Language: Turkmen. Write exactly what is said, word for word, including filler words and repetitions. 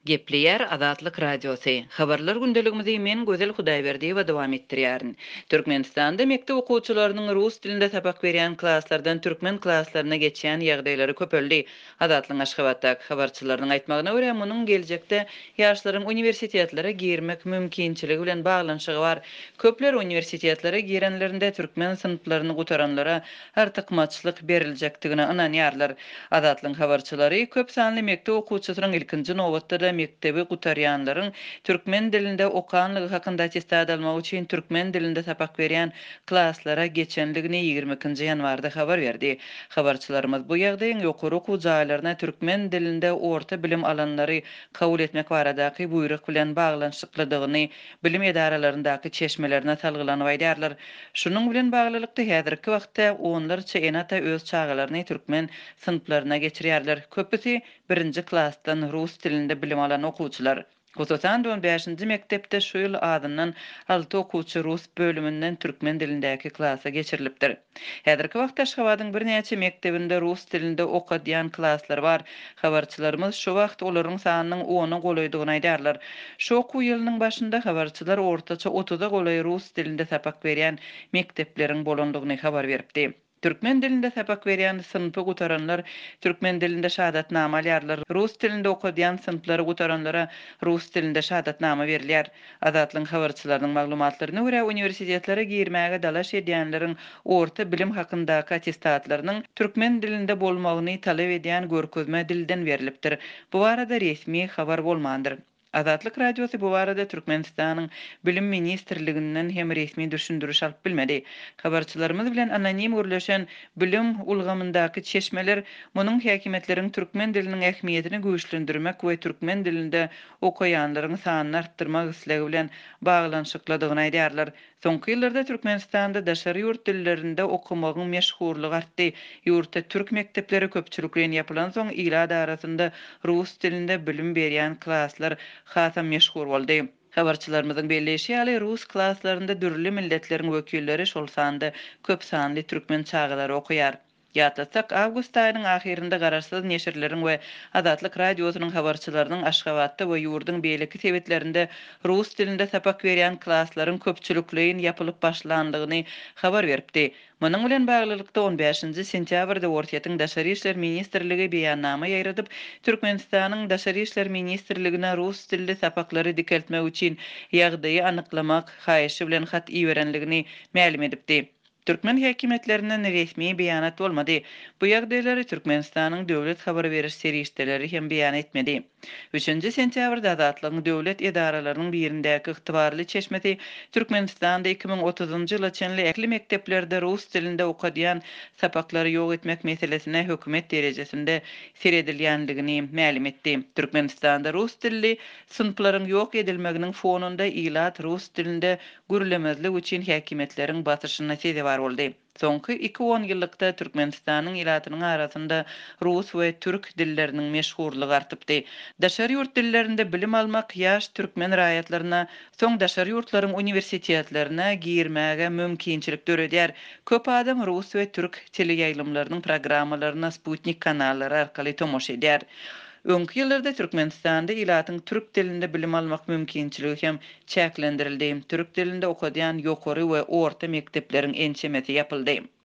Gepleyer Azatlyk Radiosu. Habarlar gündeligimizi men Gözel Hudaýberdi we dowam etdirýärin. Türkmenistanda mekdep okuwçylarynyň rus dilinde sabak berýän klasslardan türkmen klasslaryna geçýän ýagdaýlary köpeldi. Azatlyň Aşgabatdaky habarçylarynyň aýtmagyna görä, munyň geljekde ýaşlaryň universitetlere girmek mümkinçiligi bilen baglanyşygy bar. Köpler universitetlere girenlerinde türkmen sınıflaryny gutaranlara artykmaçylyk beriljakdygyna ynanýarlar. Azatlyň habarçylary köp sanly mekdep okuwçylarynyň ilkinji nowatda mektebi gutaryanlaryň türkmen dilinde okanlygy hakynda attestat almak üçin türkmen dilinde sapak berýän klasslara geçenligini ýigirmenki ýanwarda habar berdi. Habarçylarymyz bu ýagdaýyň ýokary okuw jaýlaryna türkmen dilinde orta bilim alanlary kabul etmek baradaky buyruk bilen baglanyşykladygyny, bilim edaralaryndaky çeşmelerine salgylanyp aýdýarlar. Şunuň bilen baglylykda häzirki wagtda onlarça enata öz çağalaryny türkmen sınıflaryna geçirýärler. Köpüsi birinji klassdan rus dilinde bilim alan okuwçylar. Hususan on beşinji mektepde şu ýyl adyndan alty okuwçy rus bölümünden türkmen dilindäki klassa geçirilipdir. Häzirki wagtda Aşgabatyň birnäçe mektebinde rus dilinde okadýan klasslar bar. Habarçylarymyz şu wagt olaryň sanynyň ony golaýdygyny aýdarlar. Şu okuw ýylynyň başynda habarçylar ortaça otuza golay rus dilinde sapak berýän mektepleriň bolandygyny habar beripdi. Türkmen dilinde sapak berýän sınıfy gutaranlar türkmen dilinde şahadatnama alýarlar. Rus dilinde okadýan sınıflary gutaranlara rus dilinde şahadatnama berilýär. Azatlyň habarçylarynyň maglumatlaryna görä, universitetlere girmäge dalaş edýänleriň orta bilim hakyndaky attestatlarynyň türkmen dilinde bolmagyny talap edýän görkezme dilden berilipdir. Bu barada resmi habar bolmandyr. Azatlyk Radiosu bu barada Türkmenistanyň bilim ministrliginden hem resmi düşündürüş alyp bilmedi. Habarçylarymyz bilen anonim görleşen bilim ulgamyndaky çeşmeler munyň häkimetleriň türkmen diliniň ähmiýetini güýçlendirmek we türkmen dilinde okaýanlaryň sanyny artdyrmak islegi bilen baglanyşykladygyny aýdýarlar. Soňky ýyllarda Türkmenistanda daşary ýurt dillerinde okumagyň meşhurlygy artdy. Ýurtda türk mektepleri köpçüliklen ýapylan soň ýylar arasynda rus dilinde bilim berýän klasslar hasam meşhur boldy. Habarçylarymyzyň belleşi ýaly rus klaslarynda dürli milletleriň wekilleri şol sanda köp sanly türkmen çağalary okuýar. Ýatlasak awgust aýynyň ahirinde garaşsyz neşirleriň we Azatlyk Radiosynyň habarçylarynyň Aşgabatda we ýurdun beýleki sebetlerinde rus dilinde sapak berýän klasslaryň köpçülikleýin ýapylyp başlandygyny habar beripdi. Munyň bilen baglylykda on beşinji sentýabrda Ortaýatyň Daşary işler ministrligi beýannama ýaýradyp, Türkmenistanyň Daşary işler ministrligine rus dilli sapaklary dikeltmek üçin ýagdaýy anyklamak haýyşy bilen hat iýerenligini ma'lum edipdi. Türkmen häkimetlerinden resmi beýanat bolmady. Bu ýagdaýlary Türkmenistanyň döwlet habar beriş serişdeleri hem beýan etmedi. üçinji sentýabrda Azatlygyň döwlet edaralarynyň birindäki ygtybarly çeşmesi Türkmenistanda iki ming otuzynjy ýyla çenli ekli mekteplerde rus dilinde okadýan sapaklary ýok etmek meselesine hökümet derejesinde seredilýändigini ma'lum etdi. Türkmenistanda rus dilli sınıflaryň ýok edilmeginiň fonunda ýylat rus dilinde gürlemezlik üçin häkimetleriň basyşyna sezi bar boldy. Soňky iki on ýyllykda Türkmenistanyň ýylatynyň arasynda rus we türk dilleriniň meşhurlygy artypdy. Daşary ýurt dillerinde bilim almak ýaş türkmen raýatlaryna, soň daşary ýurtlaryň universitetlerine girmäge mümkinçilik döredýär. Köp adam rus we türk tili ýaýlymlarynyň programmalaryna Sputnik kanallary arkaly tomoş edýär. Öňki ýyllarda Türkmenistanda ýylatyň türk dilinde bilim almak mümkinçiligi hem çäklendirildi. Türk dilinde okadýan ýokary we orta mektepleriň ençemesi ýapyldy.